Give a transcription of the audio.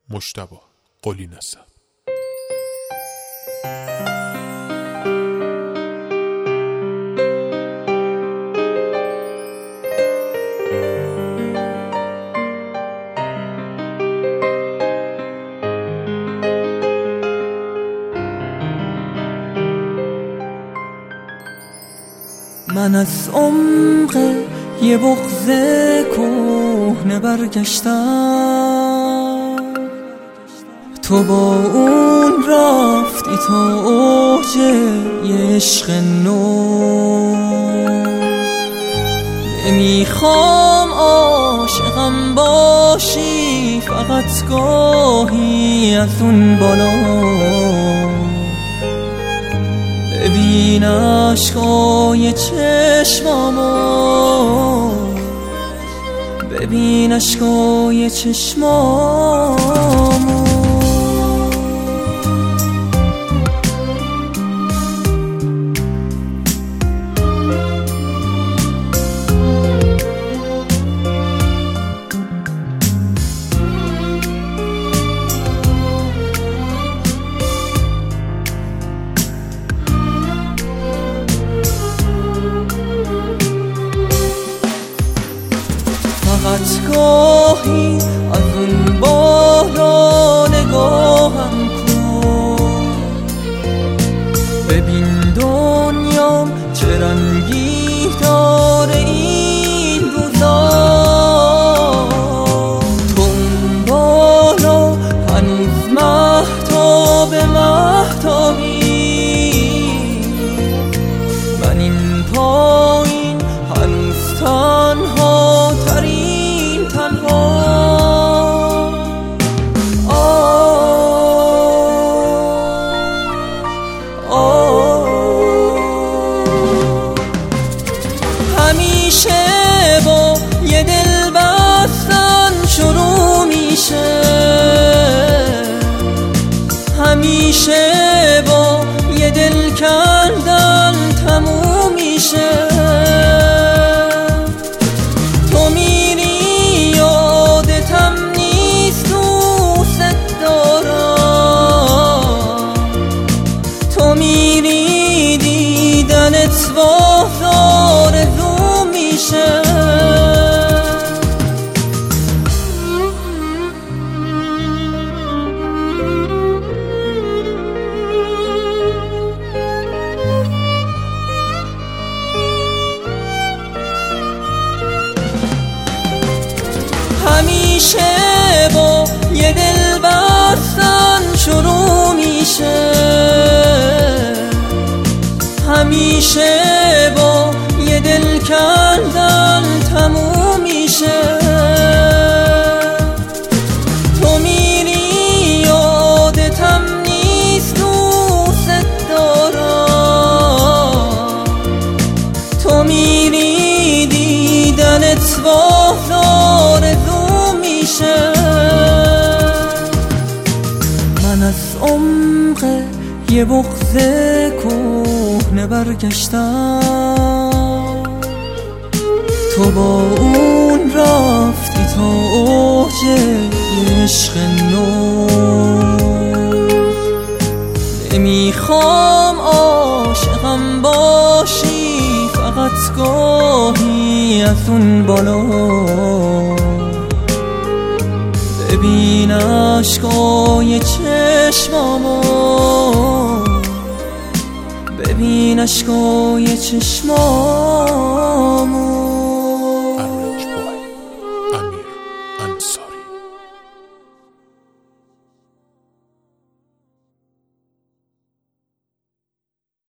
مجتبی قلی نسب. من از عمق یه بغض کهنه برگشتم، تو با اون رفتی تا اوج یه عشق نو. نمیخوام عاشقم باشی، فقط گاهی از اون بالا ببین عشقای چشمامو، ببین عشقای چشمامو. فقط گاهی از اون بالا نگاهم کن، ببین دنیام چه رنگی داره این روزا. تو اون بالا هنوز مهتاب مهتابی، من این پایین هنوز تنها ترین تنها. همیشه با یه دل بستن شروع میشه، همیشه با یه دل کردن تموم میشه. واسه آرزو میشه. همیشه با یه دل بستن شروع میشه، همیشه با یه دل کردن تموم میشه. تو میری یادتم نیست دوست دارم، تو میری دیدنت واسه آرزو میشه. من از عمق یه بغض کهنه برگشتم، تو با اون رفتی تا اوج یه عشق نو. نمیخوام عاشقم باشی، فقط گاهی از اون بالا ببین عشقای چشمامو، ببین عشقای چشمامو.